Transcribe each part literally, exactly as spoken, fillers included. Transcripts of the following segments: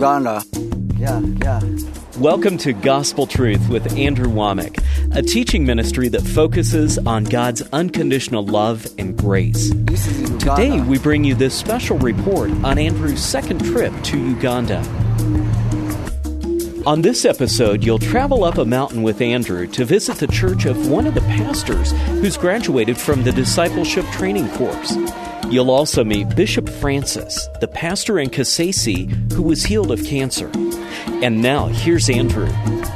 Uganda. Yeah, yeah. Welcome to Gospel Truth with Andrew Womack, a teaching ministry that focuses on God's unconditional love and grace. This is Uganda. Today, we bring you this special report on Andrew's second trip to Uganda. On this episode, you'll travel up a mountain with Andrew to visit the church of one of the pastors who's graduated from the Discipleship Training Course. You'll also meet Bishop Francis, the pastor in Kasese who was healed of cancer. And now, here's Andrew.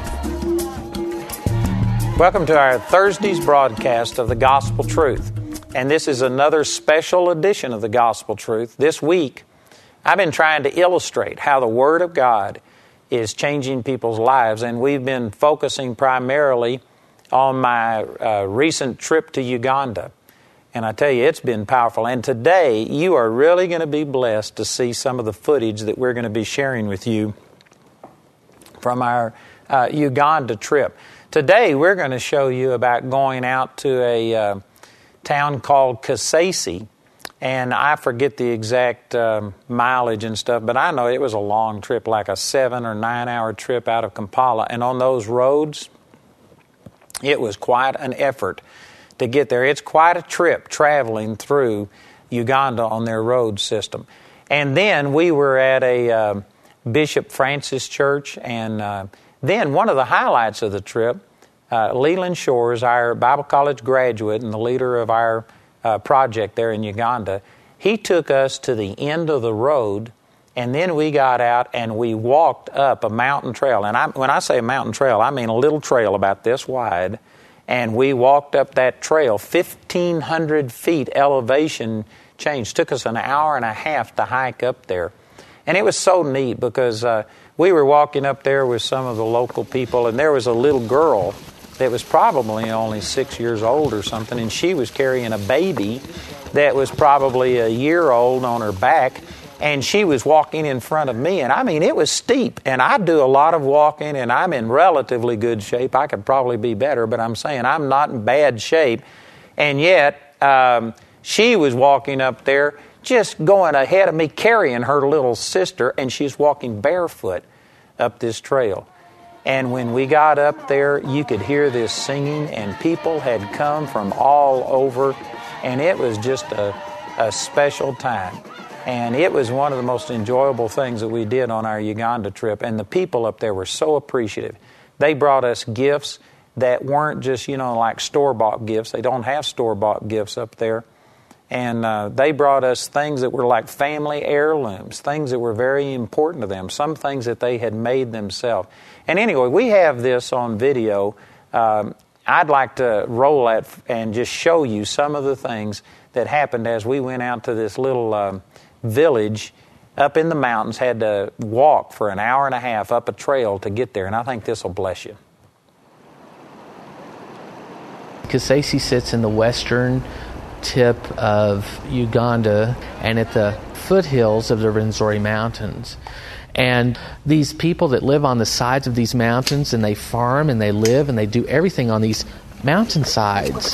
Welcome to our Thursday's broadcast of the Gospel Truth. And this is another special edition of the Gospel Truth. This week, I've been trying to illustrate how the Word of God is changing people's lives. And we've been focusing primarily on my uh, recent trip to Uganda. And I tell you, it's been powerful. And today, you are really going to be blessed to see some of the footage that we're going to be sharing with you from our uh, Uganda trip. Today, we're going to show you about going out to a uh, town called Kasese. And I forget the exact um, mileage and stuff, but I know it was a long trip, like a seven or nine hour trip out of Kampala. And on those roads, it was quite an effort to get there. It's quite a trip traveling through Uganda on their road system. And then we were at a uh, Bishop Francis church, and uh, then one of the highlights of the trip, uh, Leland Shores, our Bible college graduate and the leader of our uh, project there in Uganda, he took us to the end of the road, and then we got out and we walked up a mountain trail. And I, when I say a mountain trail, I mean a little trail about this wide. And we walked up that trail, fifteen hundred feet elevation change. Took us an hour and a half to hike up there. And it was so neat because uh, we were walking up there with some of the local people, and there was a little girl that was probably only six years old or something, and she was carrying a baby that was probably a year old on her back, and she was walking in front of me. And I mean, it was steep, and I do a lot of walking, and I'm in relatively good shape. I could probably be better, but I'm saying I'm not in bad shape. And yet, um, she was walking up there, just going ahead of me, carrying her little sister, and she's walking barefoot up this trail. And when we got up there, you could hear this singing, and people had come from all over, and it was just a, a special time. And it was one of the most enjoyable things that we did on our Uganda trip. And the people up there were so appreciative. They brought us gifts that weren't just, you know, like store-bought gifts. They don't have store-bought gifts up there. And uh, they brought us things that were like family heirlooms, things that were very important to them, some things that they had made themselves. And anyway, we have this on video. Um, I'd like to roll that and just show you some of the things that happened as we went out to this little um, village up in the mountains, had to walk for an hour and a half up a trail to get there. And I think this will bless you. Kasese sits in the western tip of Uganda and at the foothills of the Rwenzori Mountains. And these people that live on the sides of these mountains, and they farm and they live and they do everything on these mountainsides.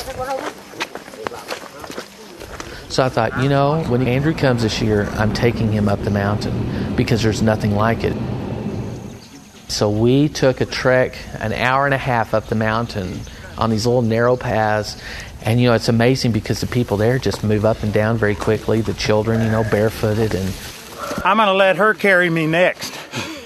So I thought, you know, when Andrew comes this year, I'm taking him up the mountain because there's nothing like it. So we took a trek an hour and a half up the mountain on these little narrow paths. And, you know, it's amazing because the people there just move up and down very quickly. The children, you know, barefooted. And I'm going to let her carry me next.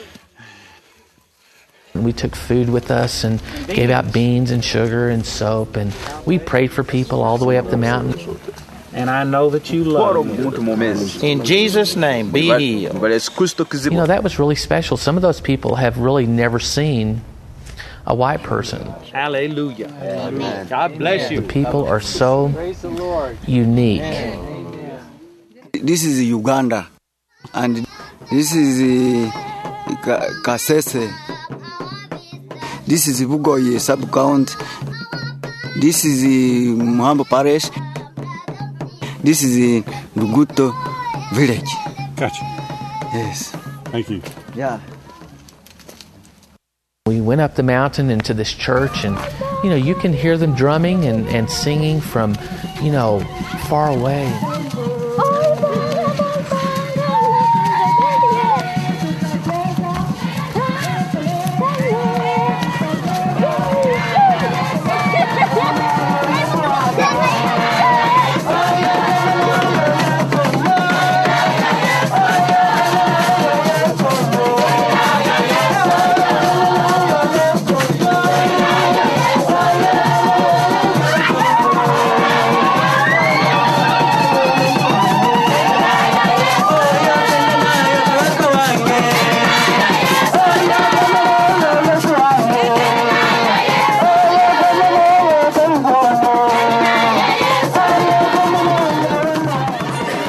We took food with us and gave out beans and sugar and soap. And we prayed for people all the way up the mountain. And I know that you love me. In Jesus' name, be healed. You know, that was really special. Some of those people have really never seen a white person. Hallelujah. Amen. God bless you. The people are so unique. This is Uganda, and this is uh, Kasese. This is Bugoye sub-county. This is uh, Muhambo Parish. This is uh, Luguto village. Gotcha. Yes. Thank you. Yeah. We went up the mountain into this church, and, you know, you can hear them drumming and, and singing from, you know, far away.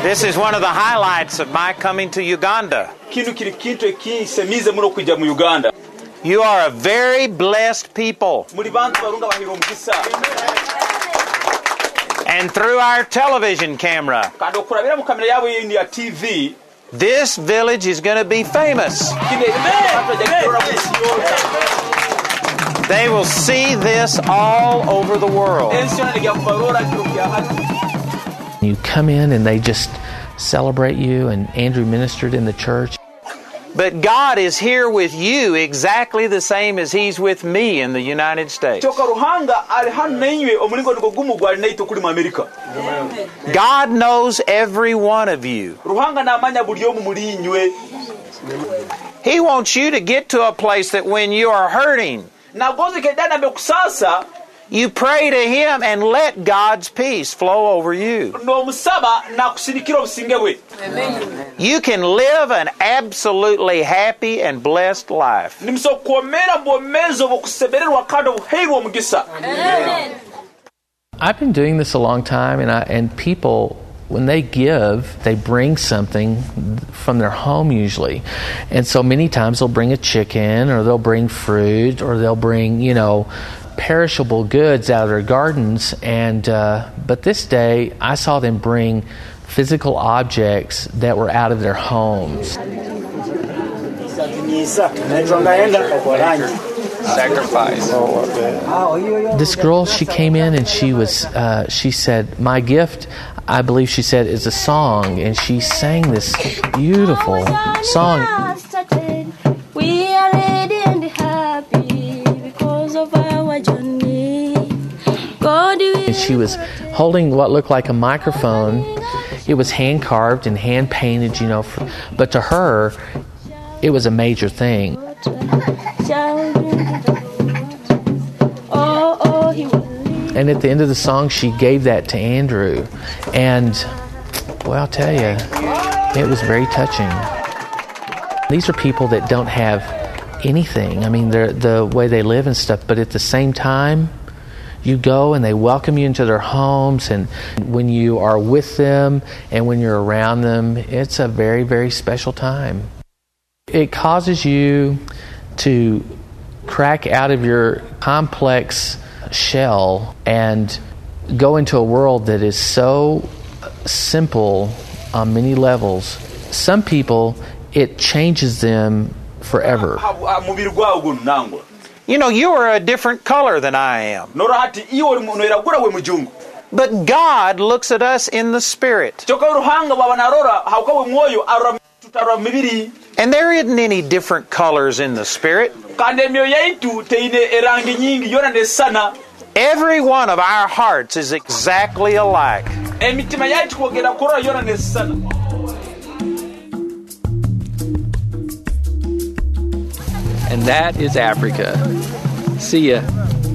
This is one of the highlights of my coming to Uganda. kino kiri kintu ekinsemize muno okujja mu Uganda. You are a very blessed people. Muli bantu balunga bahira omukisa. And through our television camera, Kandi okulabira mu kamera yaabwe yindi ya T V, this village is going to be famous. They will see this all over the world. You come in and they just celebrate you, and Andrew ministered in the church. But God is here with you exactly the same as He's with me in the United States. God knows every one of you. He wants you to get to a place that when you are hurting, you pray to Him and let God's peace flow over you. You can live an absolutely happy and blessed life. I've been doing this a long time, and I, and people, when they give, they bring something from their home usually. And so many times they'll bring a chicken, or they'll bring fruit, or they'll bring, you know, perishable goods out of their gardens. And uh, but this day I saw them bring physical objects that were out of their homes. Sacrifice. This girl, she came in and she was, uh, she said, my gift, I believe she said, is a song. And she sang this beautiful song. We are ready and happy because of our journey. God will. And she was holding what looked like a microphone. It was hand carved and hand painted, you know, for, but to her, it was a major thing. And at the end of the song, she gave that to Andrew. And, well, I'll tell you, it was very touching. These are people that don't have anything. I mean, they're, the way they live and stuff, but at the same time, you go and they welcome you into their homes, and when you are with them and when you're around them, it's a very, very special time. It causes you to crack out of your complex shell and go into a world that is so simple on many levels. Some people, it changes them forever. You know, you are a different color than I am. But God looks at us in the Spirit. And there isn't any different colors in the Spirit. Every one of our hearts is exactly alike. And that is Africa. See ya.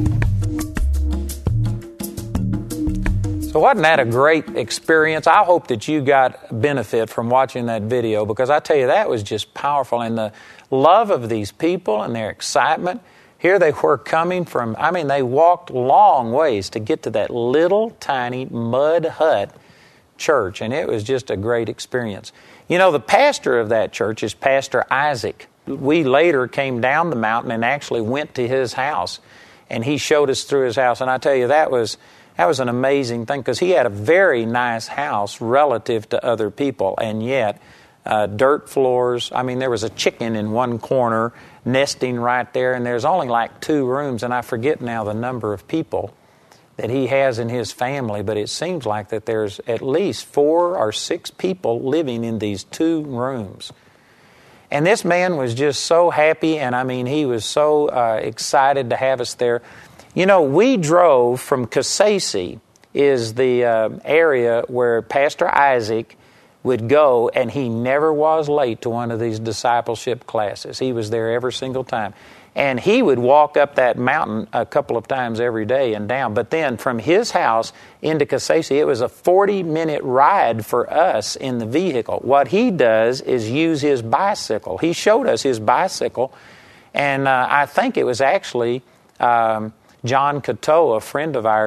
So wasn't that a great experience? I hope that you got benefit from watching that video, because I tell you, that was just powerful. And the love of these people and their excitement. Here they were coming from, I mean, they walked long ways to get to that little tiny mud hut church. And it was just a great experience. You know, the pastor of that church is Pastor Isaac. We later came down the mountain and actually went to his house. And he showed us through his house. And I tell you, that was... That was an amazing thing, because he had a very nice house relative to other people, and yet uh, dirt floors. I mean, there was a chicken in one corner nesting right there, and there's only like two rooms, and I forget now the number of people that he has in his family, but it seems like that there's at least four or six people living in these two rooms. And this man was just so happy, and I mean, he was so uh, excited to have us there. You know, we drove from Kasese, is the uh, area where Pastor Isaac would go, and he never was late to one of these discipleship classes. He was there every single time. And he would walk up that mountain a couple of times every day and down. But then from his house into Kasese, it was a forty-minute ride for us in the vehicle. What he does is use his bicycle. He showed us his bicycle, and uh, I think it was actually... Um, John Cato, a friend of ours,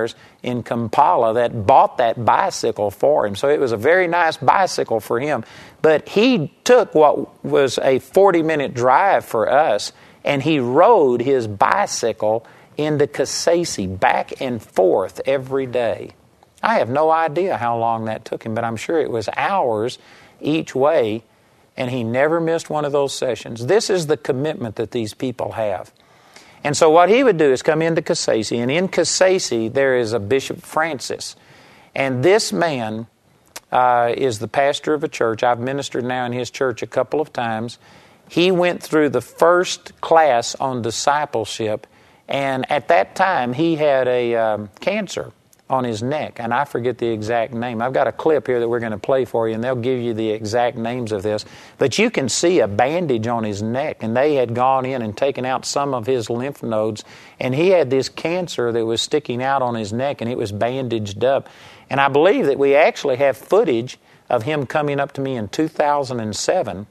in Kampala that bought that bicycle for him. So it was a very nice bicycle for him. But he took what was a forty-minute drive for us, and he rode his bicycle into Kasese back and forth every day. I have no idea how long that took him, but I'm sure it was hours each way, and he never missed one of those sessions. This is the commitment that these people have. And so what he would do is come into Kasese, and in Kasese there is a Bishop Francis. And this man uh, is the pastor of a church. I've ministered now in his church a couple of times. He went through the first class on discipleship, and at that time he had a um, cancer on his neck, and I forget the exact name. I've got a clip here that we're going to play for you, and they'll give you the exact names of this. But you can see a bandage on his neck, and they had gone in and taken out some of his lymph nodes, and he had this cancer that was sticking out on his neck, and it was bandaged up. And I believe that we actually have footage of him coming up to me in two thousand seven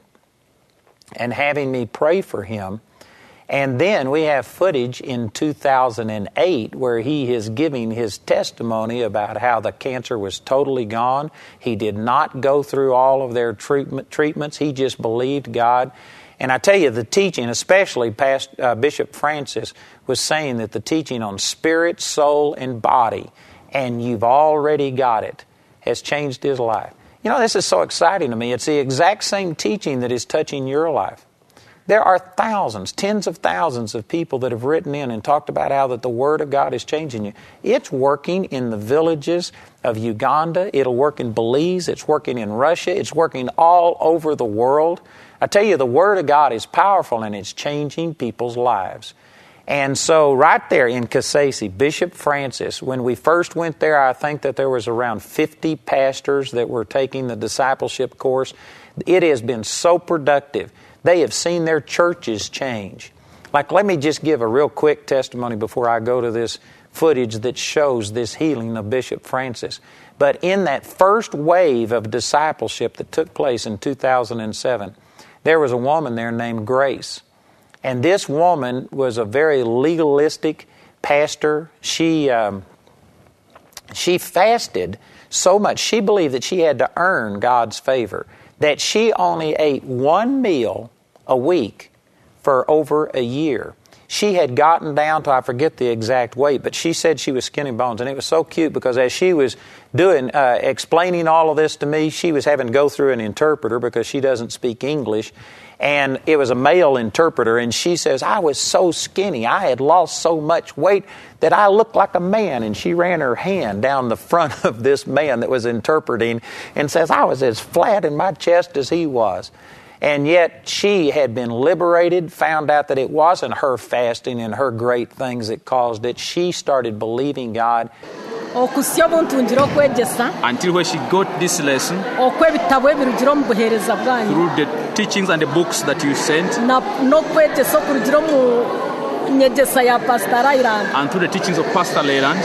and having me pray for him. And then we have footage in two thousand eight where he is giving his testimony about how the cancer was totally gone. He did not go through all of their treatment, treatments. He just believed God. And I tell you, the teaching, especially past, uh, Bishop Francis, was saying that the teaching on spirit, soul, and body, and you've already got it, has changed his life. You know, this is so exciting to me. It's the exact same teaching that is touching your life. There are thousands, tens of thousands of people that have written in and talked about how that the Word of God is changing you. It's working in the villages of Uganda. It'll work in Belize. It's working in Russia. It's working all over the world. I tell you, the Word of God is powerful, and it's changing people's lives. And so right there in Kasese, Bishop Francis, when we first went there, I think that there was around fifty pastors that were taking the discipleship course. It has been so productive. They have seen their churches change. Like, let me just give a real quick testimony before I go to this footage that shows this healing of Bishop Francis. But in that first wave of discipleship that took place in two thousand seven, there was a woman there named Grace. And this woman was a very legalistic pastor. She, um, she fasted so much. She believed that she had to earn God's favor, that she only ate one meal a week for over a year. She had gotten down to, I forget the exact weight, but she said she was skinny bones. And it was so cute because as she was doing, uh, explaining all of this to me, she was having to go through an interpreter because she doesn't speak English. And it was a male interpreter, and she says, I was so skinny, I had lost so much weight that I looked like a man. And she ran her hand down the front of this man that was interpreting and says, I was as flat in my chest as he was. And yet she had been liberated, found out that it wasn't her fasting and her great things that caused it. She started believing God. Until when she got this lesson, through the teachings and the books that you sent, and through the teachings of Pastor Leyland,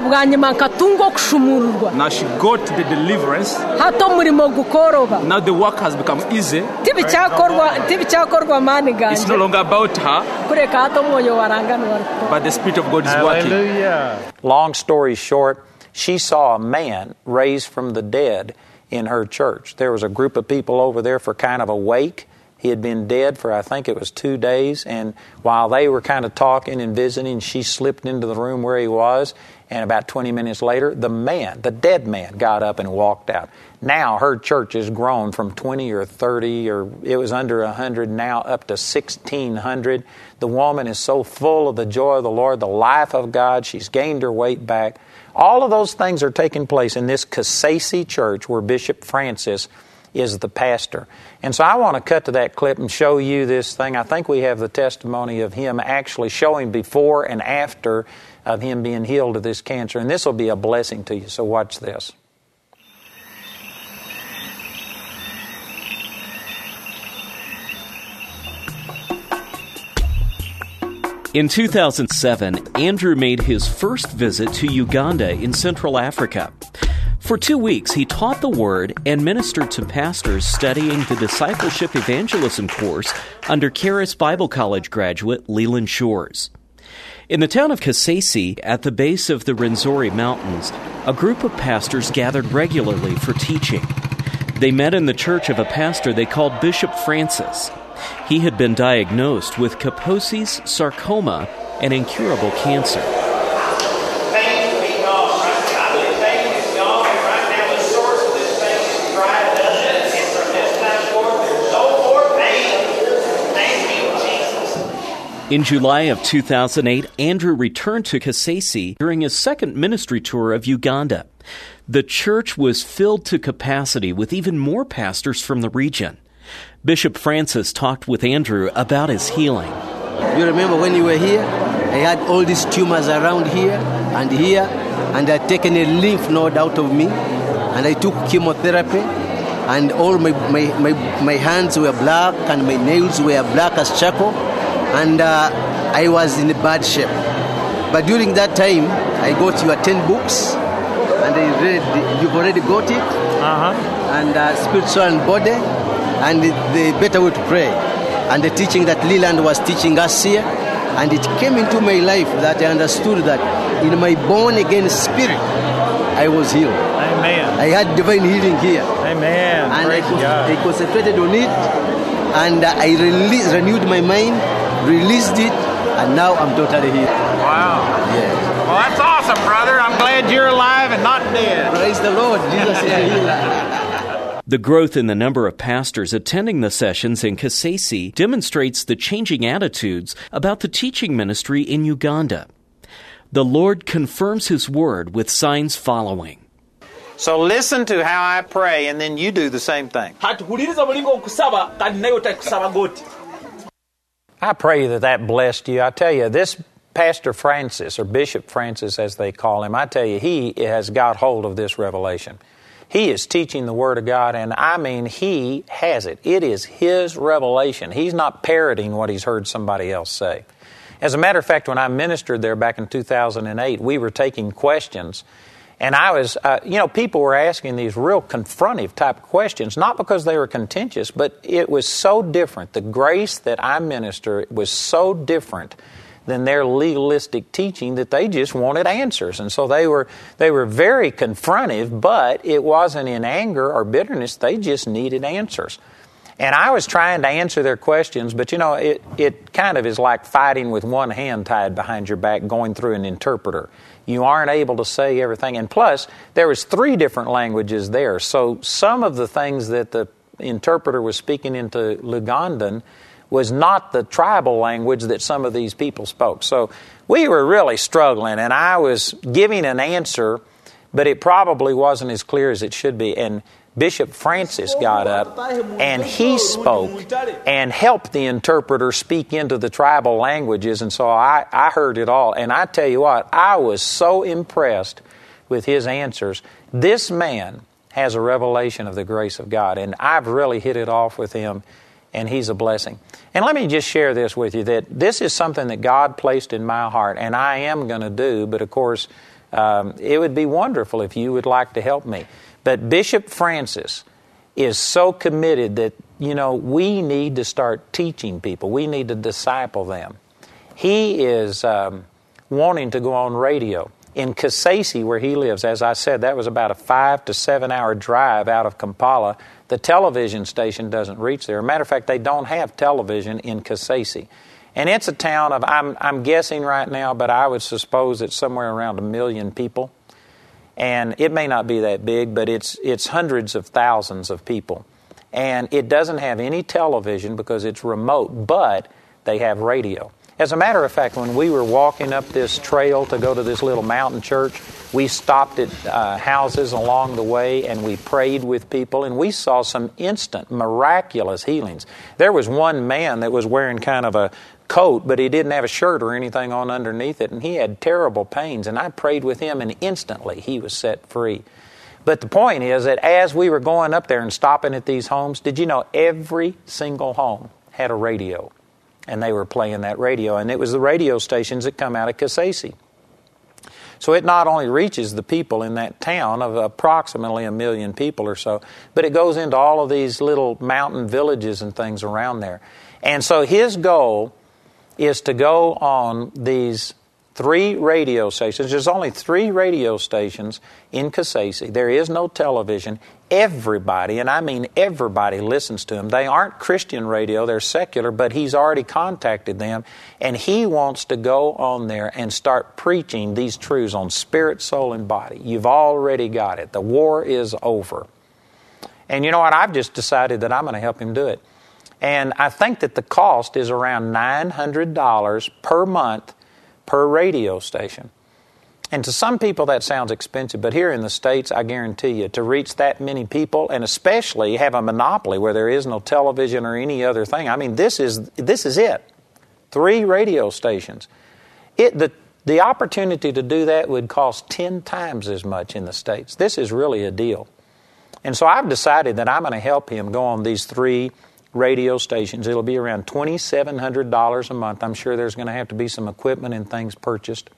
now she got the deliverance. Now the work has become easy. It's no longer about her, but the Spirit of God is Hallelujah. working. Long story short, she saw a man raised from the dead in her church. There was a group of people over there for kind of a wake. He had been dead for, I think it was two days, and while they were kind of talking and visiting, she slipped into the room where he was, and about twenty minutes later, the man, the dead man, got up and walked out. Now her church has grown from twenty or thirty, or it was under one hundred, now up to sixteen hundred. The woman is so full of the joy of the Lord, the life of God. She's gained her weight back. All of those things are taking place in this Kasese church where Bishop Francis is the pastor. And so I want to cut to that clip and show you this thing. I think we have the testimony of him actually showing before and after of him being healed of this cancer. And this will be a blessing to you. So watch this. In two thousand seven, Andrew made his first visit to Uganda in Central Africa. For two weeks, he taught the Word and ministered to pastors studying the Discipleship Evangelism course under Charis Bible College graduate Leland Shores. In the town of Kasese, at the base of the Rwenzori Mountains, a group of pastors gathered regularly for teaching. They met in the church of a pastor they called Bishop Francis. He had been diagnosed with Kaposi's sarcoma, an incurable cancer. In July of two thousand eight, Andrew returned to Kasese during his second ministry tour of Uganda. The church was filled to capacity with even more pastors from the region. Bishop Francis talked with Andrew about his healing. You remember when you were here? I had all these tumors around here and here, and I'd taken a lymph node out of me, and I took chemotherapy, and all my, my, my, my hands were black, and my nails were black as charcoal, and uh, I was in bad shape. But during that time, I got your ten books, and I read, you've already got it, uh-huh. and uh, Spiritual and Body, and the, the Better Way to Pray, and the teaching that Leland was teaching us here. And it came into my life that I understood that in my born-again spirit, I was healed. Amen. I had divine healing here. Amen. And I, con- I concentrated on it, and uh, I released, renewed my mind, released it, and now I'm totally healed. Wow. Yeah. Well, that's awesome, brother. I'm glad you're alive and not dead. Praise the Lord. Jesus is a healer. The growth in the number of pastors attending the sessions in Kasese demonstrates the changing attitudes about the teaching ministry in Uganda. The Lord confirms His word with signs following. So listen to how I pray, and then you do the same thing. I pray that that blessed you. I tell you, this Pastor Francis, or Bishop Francis as they call him, I tell you, he has got hold of this revelation. He is teaching the Word of God, and I mean, he has it. It is his revelation. He's not parroting what he's heard somebody else say. As a matter of fact, when I ministered there back in two thousand eight, we were taking questions, and I was, uh, you know, people were asking these real confrontive type of questions, not because they were contentious, but it was so different. The grace that I minister was so different than their legalistic teaching that they just wanted answers. And so they were they were very confrontive, but it wasn't in anger or bitterness. They just needed answers. And I was trying to answer their questions, but you know, it, it kind of is like fighting with one hand tied behind your back, going through an interpreter. You aren't able to say everything. And plus, there was three different languages there. So some of the things that the interpreter was speaking into Lugandan was not the tribal language that some of these people spoke. So we were really struggling, and I was giving an answer, but it probably wasn't as clear as it should be. And Bishop Francis got up, and he spoke and helped the interpreter speak into the tribal languages, and so I, I heard it all. And I tell you what, I was so impressed with his answers. This man has a revelation of the grace of God, and I've really hit it off with him, and he's a blessing. And let me just share this with you, that this is something that God placed in my heart, and I am going to do, but of course, um, it would be wonderful if you would like to help me. But Bishop Francis is so committed that, you know, we need to start teaching people. We need to disciple them. He is um, wanting to go on radio. In Kasese, where he lives, as I said, that was about a five to seven hour drive out of Kampala. The television station doesn't reach there. As a matter of fact, they don't have television in Kasese. And it's a town of, I'm, I'm guessing right now, but I would suppose it's somewhere around a million people. And it may not be that big, but it's it's hundreds of thousands of people. And it doesn't have any television because it's remote, but they have radio. As a matter of fact, when we were walking up this trail to go to this little mountain church, we stopped at uh, houses along the way and we prayed with people, and we saw some instant, miraculous healings. There was one man that was wearing kind of a coat, but he didn't have a shirt or anything on underneath it, and he had terrible pains, and I prayed with him, and instantly he was set free. But the point is that as we were going up there and stopping at these homes, did you know every single home had a radio? And they were playing that radio. And it was the radio stations that come out of Kasese. So it not only reaches the people in that town of approximately a million people or so, but it goes into all of these little mountain villages and things around there. And so his goal is to go on these Three radio stations. There's only three radio stations in Kasese. There is no television. Everybody, and I mean everybody, listens to him. They aren't Christian radio, they're secular, but he's already contacted them, and he wants to go on there and start preaching these truths on spirit, soul, and body. You've already got it. The war is over. And you know what? I've just decided that I'm going to help him do it. And I think that the cost is around nine hundred dollars per month per radio station. And to some people that sounds expensive, but here in the States, I guarantee you, to reach that many people, and especially have a monopoly where there is no television or any other thing, I mean, this is this is it. Three radio stations. It the the opportunity to do that would cost ten times as much in the States. This is really a deal. And so I've decided that I'm going to help him go on these three radio stations. It'll be around twenty-seven hundred dollars a month. I'm sure there's going to have to be some equipment and things purchased.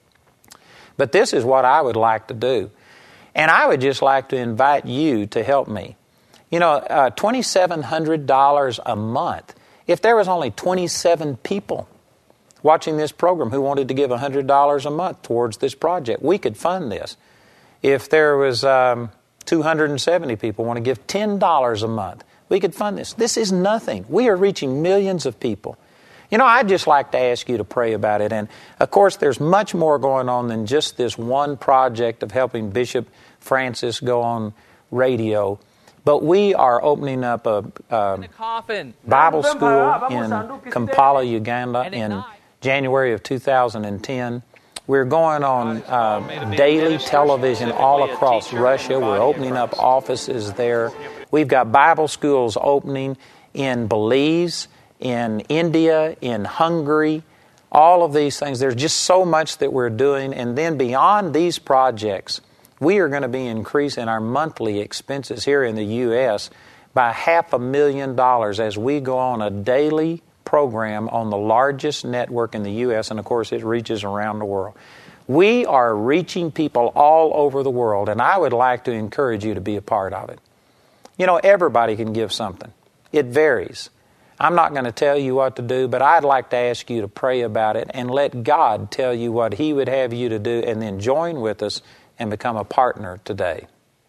But this is what I would like to do. And I would just like to invite you to help me. You know, uh, twenty-seven hundred dollars a month. If there was only twenty-seven people watching this program who wanted to give one hundred dollars a month towards this project, we could fund this. If there was um, two hundred seventy people want to give ten dollars a month, we could fund this. This is nothing. We are reaching millions of people. You know, I'd just like to ask you to pray about it. And, of course, there's much more going on than just this one project of helping Bishop Francis go on radio. But we are opening up a, a Bible school in Kampala, Uganda in January of two thousand ten. We're going on uh, daily television all across Russia. We're opening up offices there. We've got Bible schools opening in Belize, in India, in Hungary, all of these things. There's just so much that we're doing. And then beyond these projects, we are going to be increasing our monthly expenses here in the U S by half a million dollars as we go on a daily program on the largest network in the U S, and of course it reaches around the world. We are reaching people all over the world, and I would like to encourage you to be a part of it. You know, everybody can give something. It varies. I'm not going to tell you what to do, but I'd like to ask you to pray about it and let God tell you what He would have you to do, and then join with us and become a partner today.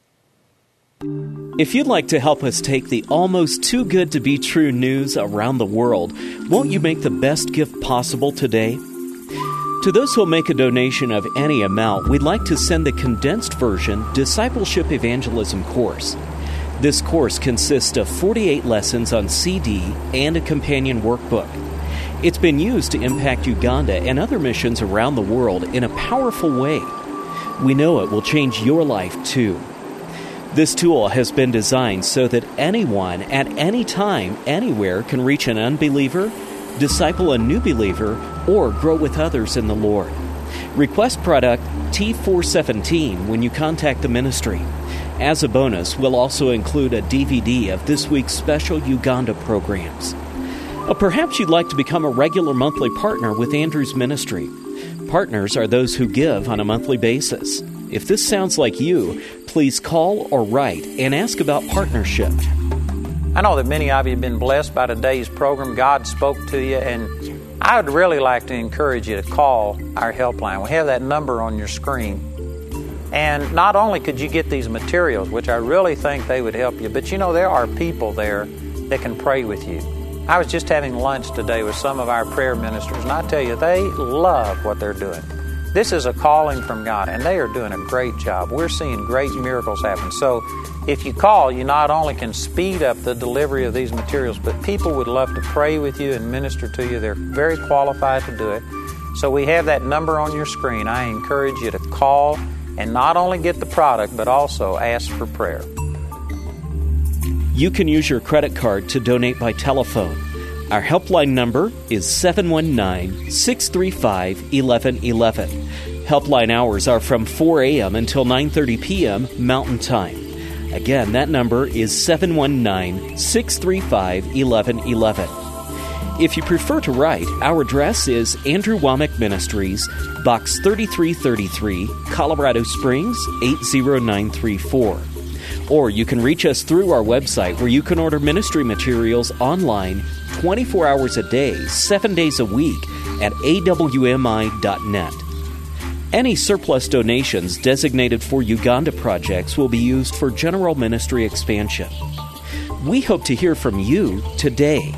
If you'd like to help us take the almost too good to be true news around the world, won't you make the best gift possible today? To those who will make a donation of any amount, we'd like to send the condensed version Discipleship Evangelism course. This course consists of forty-eight lessons on C D and a companion workbook. It's been used to impact Uganda and other missions around the world in a powerful way. We know it will change your life too. This tool has been designed so that anyone at any time, anywhere, can reach an unbeliever, disciple a new believer, or grow with others in the Lord. Request product T four seventeen when you contact the ministry. As a bonus, we'll also include a D V D of this week's special Uganda programs. Or perhaps you'd like to become a regular monthly partner with Andrew's ministry. Partners are those who give on a monthly basis. If this sounds like you, please call or write and ask about partnership. I know that many of you have been blessed by today's program. God spoke to you, and I would really like to encourage you to call our helpline. We have that number on your screen. And not only could you get these materials, which I really think they would help you, but you know, there are people there that can pray with you. I was just having lunch today with some of our prayer ministers, and I tell you, they love what they're doing. This is a calling from God, and they are doing a great job. We're seeing great miracles happen. So if you call, you not only can speed up the delivery of these materials, but people would love to pray with you and minister to you. They're very qualified to do it. So we have that number on your screen. I encourage you to call and not only get the product, but also ask for prayer. You can use your credit card to donate by telephone. Our helpline number is seven one nine, six three five, one one one one. Helpline hours are from four a.m. until nine thirty p.m. Mountain Time. Again, that number is seven one nine, six three five, one one one one. If you prefer to write, our address is Andrew Wommack Ministries, Box thirty-three thirty-three, Colorado Springs, eight zero nine three four. Or you can reach us through our website, where you can order ministry materials online twenty-four hours a day, seven days a week at a w m i dot net. Any surplus donations designated for Uganda projects will be used for general ministry expansion. We hope to hear from you today.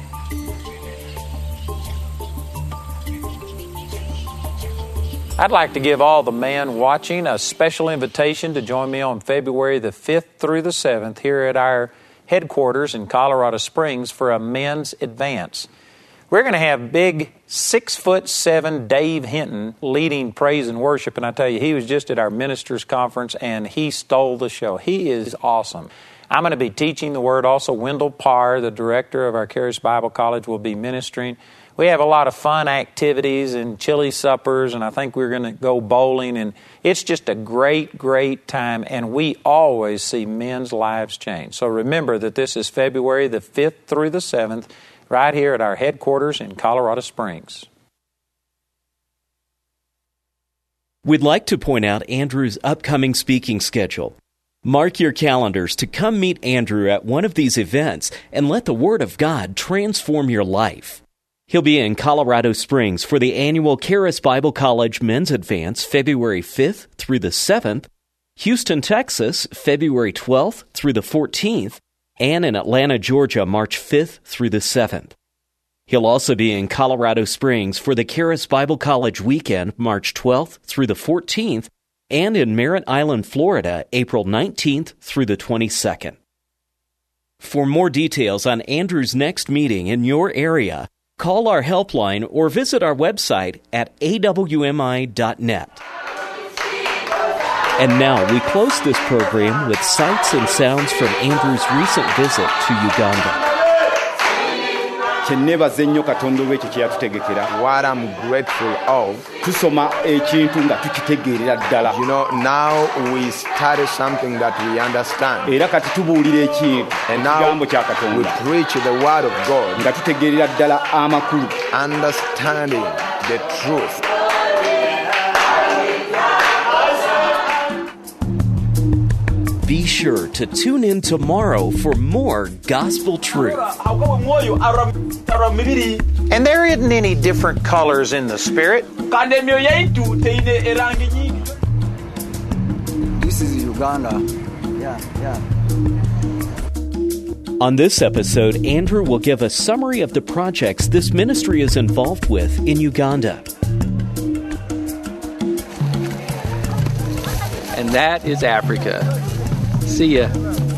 I'd like to give all the men watching a special invitation to join me on February the fifth through the seventh here at our headquarters in Colorado Springs for a men's advance. We're going to have big six foot seven Dave Hinton leading praise and worship, and I tell you, he was just at our ministers' conference and he stole the show. He is awesome. I'm going to be teaching the Word. Also, Wendell Parr, the director of our Charis Bible College, will be ministering. We have a lot of fun activities and chili suppers, and I think we're going to go bowling, and it's just a great, great time, and we always see men's lives change. So remember that this is February the fifth through the seventh, right here at our headquarters in Colorado Springs. We'd like to point out Andrew's upcoming speaking schedule. Mark your calendars to come meet Andrew at one of these events and let the Word of God transform your life. He'll be in Colorado Springs for the annual Charis Bible College Men's Advance February fifth through the seventh, Houston, Texas, February twelfth through the fourteenth, and in Atlanta, Georgia, March fifth through the seventh. He'll also be in Colorado Springs for the Charis Bible College Weekend, March twelfth through the fourteenth, and in Merritt Island, Florida, April nineteenth through the twenty-second. For more details on Andrew's next meeting in your area, call our helpline or visit our website at a w m i dot net. And now we close this program with sights and sounds from Andrew's recent visit to Uganda. What I'm grateful of, you know, now we study something that we understand. And now we preach the Word of God, understanding the truth. Be sure to tune in tomorrow for more gospel truth. And there isn't any different colors in the Spirit. This is Uganda. Yeah, yeah. On this episode, Andrew will give a summary of the projects this ministry is involved with in Uganda. And that is Africa. See ya.